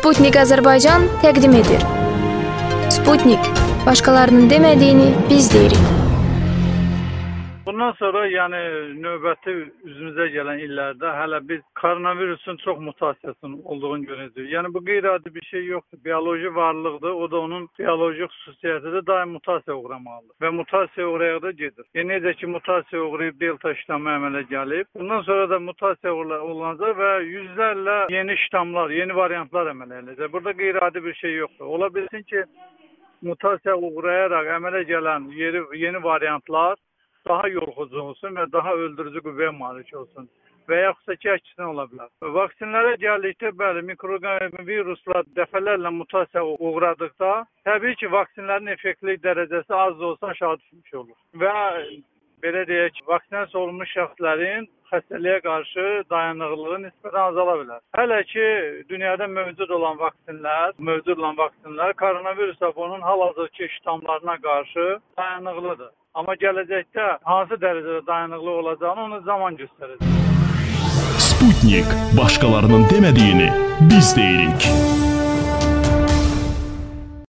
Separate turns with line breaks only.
Sputnik Azərbaycan təqdim edir. Sputnik, başqalarının demədiyini biz deyirik.
Bundan sonra növbəti üzümüzə gələn illərdə hələ biz koronavirusun çox mutasiyasının olduğunu görəcəyik. Bu qeyri-adi bir şey yoxdur. Bioloji varlıqdır. O da onun bioloji xüsusiyyətidir. Daim mutasiya uğramalıdır. Və mutasiya uğraya da gedir. Necə ki mutasiya uğrayıb delta ştamı əmələ gəlib. Bundan sonra da mutasiya olunacaq və yüzlərlə yeni ştamlar, yeni variantlar əmələ gələcək. Burada qeyri-adi bir şey yoxdur. Ola bilsin ki mutasiya uğrayaraq əmələ gələn yeni variantlar daha yorğucu olsun və daha öldürücü qüvvəyə malik olsun və yaxudsa ki, əksinə ola bilər. Vaksinlərə gəldikdə, bəli, mikroviruslar dəfələrlə mutasiya uğradıqda, təbii ki, vaksinlərin effektlik dərəcəsi az da olsa aşağı düşmüş olur. Və belə deyək, vaksinasiya olunmuş şəxslərin xəstəliyə qarşı dayanıqlığı nisbətən azala bilər. Hələ ki, dünyada mövcud olan vaksinlər koronavirusa və onun hal-hazırki ştamlarına qarşı dayanıqlıdır. Amma gələcəkdə hansı dərəcədə dayanıqlı olacağını onu zaman göstərəcək.
Sputnik, başqalarının demədiyini biz deyirik.